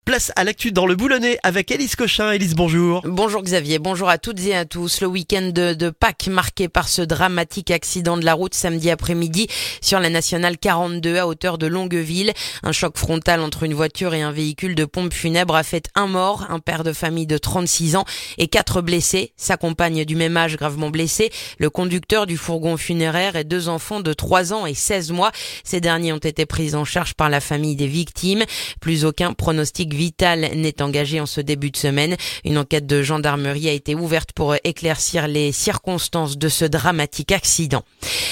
Place à l'actu dans le Boulonnais avec Élise Cochin. Élise, bonjour. Bonjour Xavier, bonjour à toutes et à tous. Le week-end de Pâques marqué par ce dramatique accident de la route samedi après-midi sur la nationale 42 à hauteur de Longueville. Un choc frontal entre une voiture et un véhicule de pompe funèbre a fait un mort, un père de famille de 36 ans et 4 blessés. Sa compagne du même âge gravement blessée, le conducteur du fourgon funéraire et 2 enfants de 3 ans et 16 mois. Ces derniers ont été pris en charge par la famille des victimes. Plus aucun pronostic vital n'est engagé en ce début de semaine. Une enquête de gendarmerie a été ouverte pour éclaircir les circonstances de ce dramatique accident.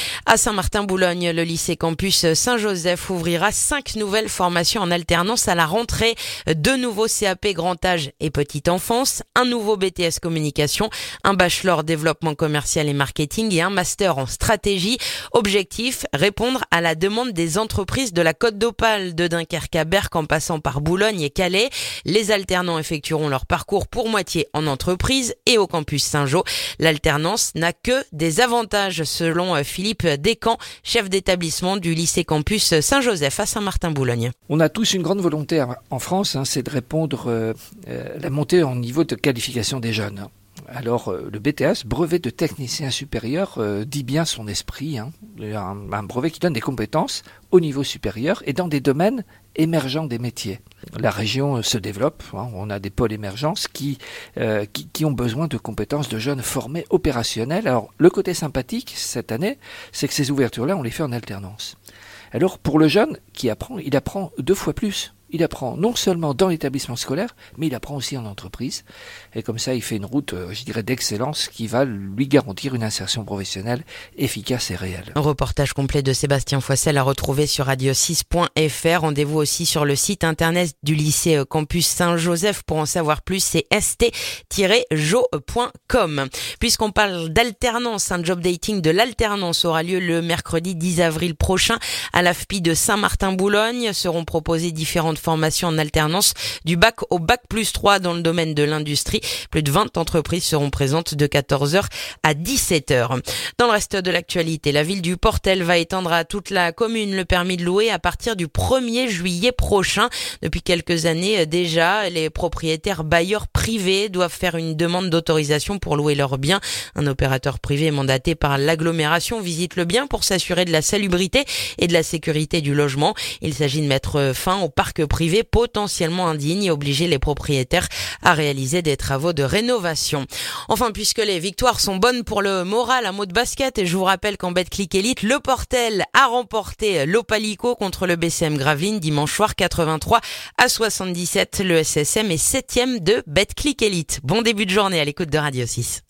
À Saint-Martin-Boulogne, le lycée campus Saint-Joseph ouvrira 5 nouvelles formations en alternance à la rentrée. 2 nouveaux CAP grand âge et petite enfance, un nouveau BTS communication, un bachelor développement commercial et marketing et un master en stratégie. Objectif, répondre à la demande des entreprises de la Côte d'Opale, de Dunkerque à Berck en passant par Boulogne et Calais. Les alternants effectueront leur parcours pour moitié en entreprise et au campus Saint-Jean. L'alternance n'a que des avantages selon Philippe Descamps, chef d'établissement du lycée campus Saint-Joseph à Saint-Martin-Boulogne. On a tous une grande volonté en France, c'est de répondre à la montée en niveau de qualification des jeunes. Alors le BTS, brevet de technicien supérieur, dit bien son esprit, un brevet qui donne des compétences au niveau supérieur et dans des domaines émergents des métiers. La région se développe, on a des pôles émergence qui ont besoin de compétences de jeunes formés opérationnels. Alors le côté sympathique cette année, c'est que ces ouvertures-là, on les fait en alternance. Alors pour le jeune qui apprend, il apprend 2 fois plus. Il apprend non seulement dans l'établissement scolaire, mais il apprend aussi en entreprise. Et comme ça, il fait une route, d'excellence qui va lui garantir une insertion professionnelle efficace et réelle. Un reportage complet de Sébastien Foissel à retrouver sur radio6.fr. Rendez-vous aussi sur le site internet du lycée campus Saint-Joseph pour en savoir plus. C'est st-jo.com. Puisqu'on parle d'alternance, un job dating de l'alternance aura lieu le mercredi 10 avril prochain à l'AFPI de Saint-Martin-Boulogne. Seront proposées différentes formations en alternance du bac au bac plus 3 dans le domaine de l'industrie. Plus de 20 entreprises seront présentes de 14h à 17h. Dans le reste de l'actualité, la ville du Portel va étendre à toute la commune le permis de louer à partir du 1er juillet prochain. Depuis quelques années déjà, les propriétaires bailleurs privés doivent faire une demande d'autorisation pour louer leurs biens. Un opérateur privé mandaté par l'agglomération visite le bien pour s'assurer de la salubrité et de la sécurité du logement. Il s'agit de mettre fin au parc privé potentiellement indigne et obliger les propriétaires à réaliser des travaux de rénovation. Enfin, puisque les victoires sont bonnes pour le moral, un mot de basket, et je vous rappelle qu'en Betclic Elite, le Portel a remporté l'Opalico contre le BCM Gravelines dimanche soir 83-77. Le SSM est 7e de Betclic Elite. Bon début de journée à l'écoute de Radio 6.